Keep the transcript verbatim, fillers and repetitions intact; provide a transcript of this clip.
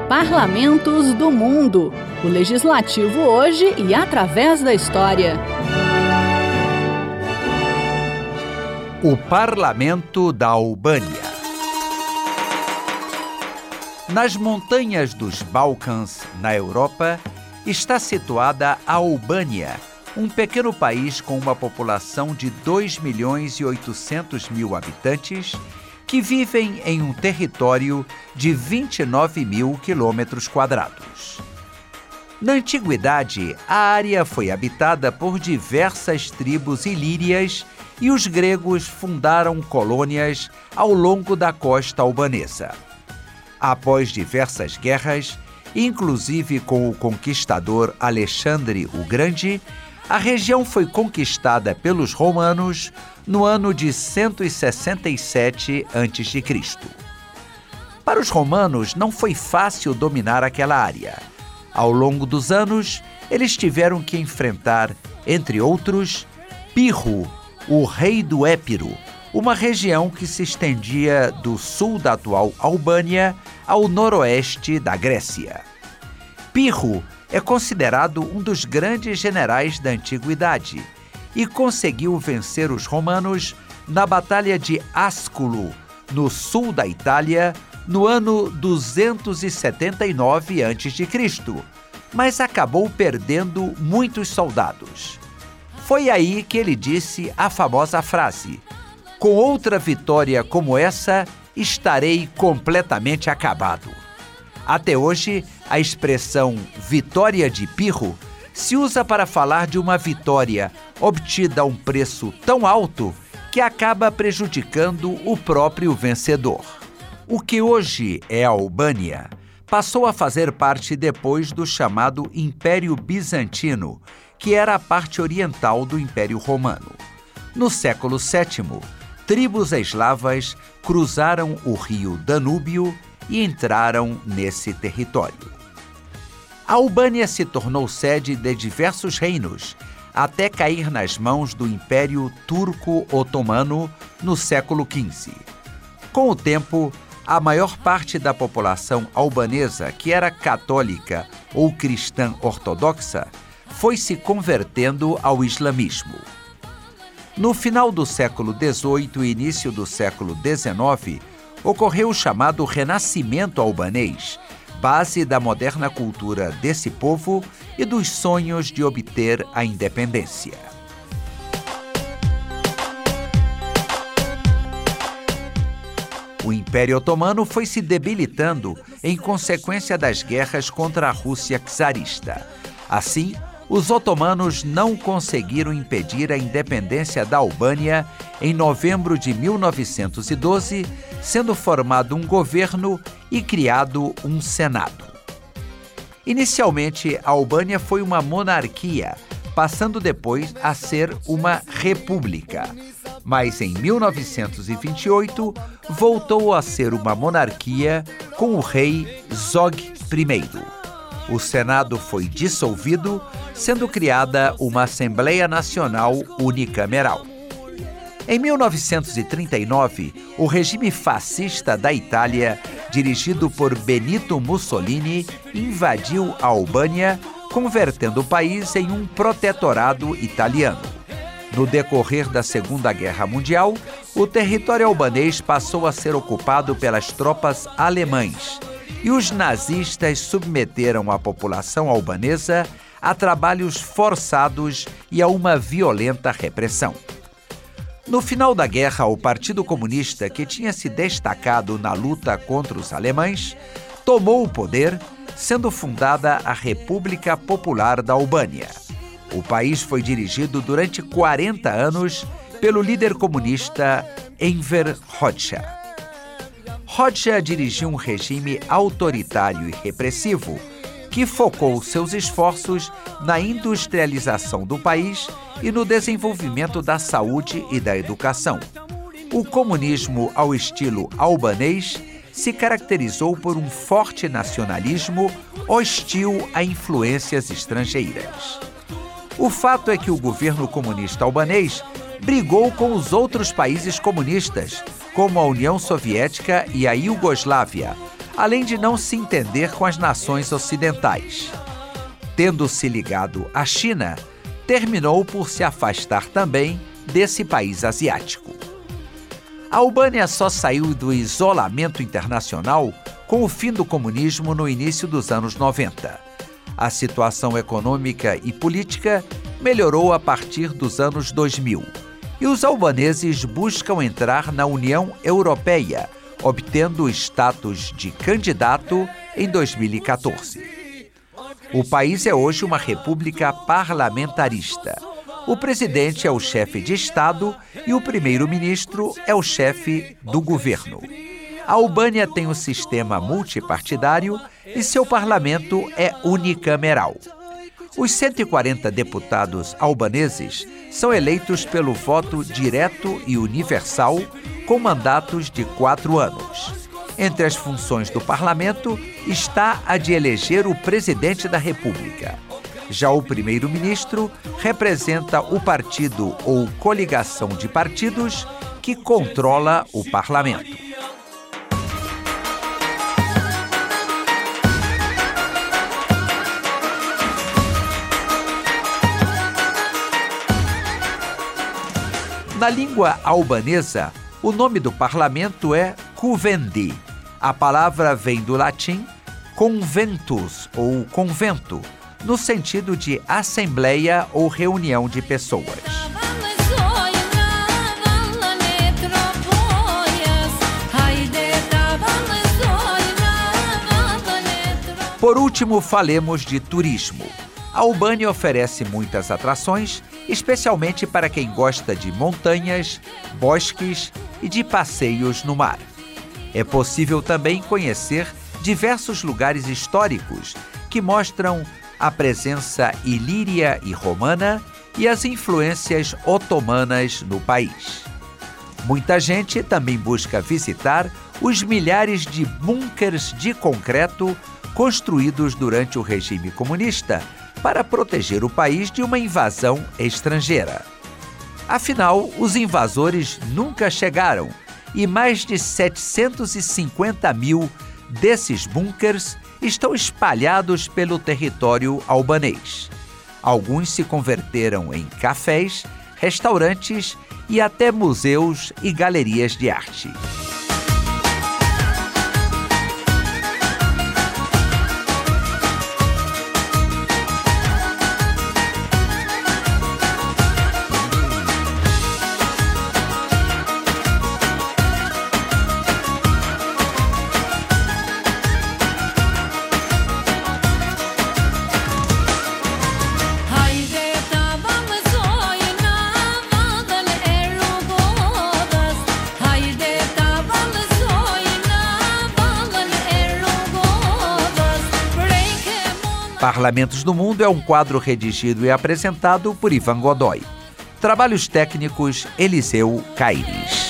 Parlamentos do Mundo. O Legislativo hoje e através da história. O Parlamento da Albânia. Nas montanhas dos Balcãs, na Europa, está situada a Albânia, um pequeno país com uma população de dois milhões e oitocentos mil habitantes que vivem em um território de vinte e nove mil quilômetros quadrados. Na antiguidade, a área foi habitada por diversas tribos ilírias e os gregos fundaram colônias ao longo da costa albanesa. Após diversas guerras, inclusive com o conquistador Alexandre o Grande, a região foi conquistada pelos romanos no ano de cento e sessenta e sete antes de Cristo. Para os romanos, não foi fácil dominar aquela área. Ao longo dos anos, eles tiveram que enfrentar, entre outros, Pirro, o rei do Épiro, uma região que se estendia do sul da atual Albânia ao noroeste da Grécia. Pirro é considerado um dos grandes generais da antiguidade e conseguiu vencer os romanos na Batalha de Asculo, no sul da Itália, no ano duzentos e setenta e nove antes de Cristo, mas acabou perdendo muitos soldados. Foi aí que ele disse a famosa frase: "Com outra vitória como essa, estarei completamente acabado." Até hoje, a expressão vitória de Pirro se usa para falar de uma vitória obtida a um preço tão alto que acaba prejudicando o próprio vencedor. O que hoje é a Albânia passou a fazer parte depois do chamado Império Bizantino, que era a parte oriental do Império Romano. No século sétimo, tribos eslavas cruzaram o rio Danúbio e entraram nesse território. A Albânia se tornou sede de diversos reinos, até cair nas mãos do Império Turco-Otomano no século quinze. Com o tempo, a maior parte da população albanesa, que era católica ou cristã ortodoxa, foi se convertendo ao islamismo. No final do século dezoito e início do século dezenove, ocorreu o chamado Renascimento albanês, base da moderna cultura desse povo e dos sonhos de obter a independência. O Império Otomano foi se debilitando em consequência das guerras contra a Rússia czarista. Assim, os otomanos não conseguiram impedir a independência da Albânia em novembro de mil novecentos e doze, sendo formado um governo e criado um senado. Inicialmente, a Albânia foi uma monarquia, passando depois a ser uma república. Mas em mil novecentos e vinte e oito, voltou a ser uma monarquia com o rei Zog I. O Senado foi dissolvido, sendo criada uma Assembleia Nacional Unicameral. Em mil novecentos e trinta e nove, o regime fascista da Itália, dirigido por Benito Mussolini, invadiu a Albânia, convertendo o país em um protetorado italiano. No decorrer da Segunda Guerra Mundial, o território albanês passou a ser ocupado pelas tropas alemãs, e os nazistas submeteram a população albanesa a trabalhos forçados e a uma violenta repressão. No final da guerra, o Partido Comunista, que tinha se destacado na luta contra os alemães, tomou o poder, sendo fundada a República Popular da Albânia. O país foi dirigido durante quarenta anos pelo líder comunista Enver Hoxha. Hoxha dirigiu um regime autoritário e repressivo que focou seus esforços na industrialização do país e no desenvolvimento da saúde e da educação. O comunismo ao estilo albanês se caracterizou por um forte nacionalismo hostil a influências estrangeiras. O fato é que o governo comunista albanês brigou com os outros países comunistas, como a União Soviética e a Iugoslávia, além de não se entender com as nações ocidentais. Tendo se ligado à China, terminou por se afastar também desse país asiático. A Albânia só saiu do isolamento internacional com o fim do comunismo no início dos anos noventa. A situação econômica e política melhorou a partir dos anos dois mil. E os albaneses buscam entrar na União Europeia, obtendo o status de candidato em dois mil e quatorze. O país é hoje uma república parlamentarista. O presidente é o chefe de Estado e o primeiro-ministro é o chefe do governo. A Albânia tem um sistema multipartidário e seu parlamento é unicameral. Os cento e quarenta deputados albaneses são eleitos pelo voto direto e universal, com mandatos de quatro anos. Entre as funções do parlamento está a de eleger o presidente da República. Já o primeiro-ministro representa o partido ou coligação de partidos que controla o parlamento. Na língua albanesa, o nome do parlamento é Kuvendi. A palavra vem do latim conventus ou convento, no sentido de assembleia ou reunião de pessoas. Por último, falemos de turismo. A Albânia oferece muitas atrações, especialmente para quem gosta de montanhas, bosques e de passeios no mar. É possível também conhecer diversos lugares históricos que mostram a presença ilíria e romana e as influências otomanas no país. Muita gente também busca visitar os milhares de bunkers de concreto construídos durante o regime comunista para proteger o país de uma invasão estrangeira. Afinal, os invasores nunca chegaram e mais de setecentos e cinquenta mil desses bunkers estão espalhados pelo território albanês. Alguns se converteram em cafés, restaurantes e até museus e galerias de arte. Parlamentos do Mundo é um quadro redigido e apresentado por Ivan Godoy. Trabalhos técnicos Eliseu Caires.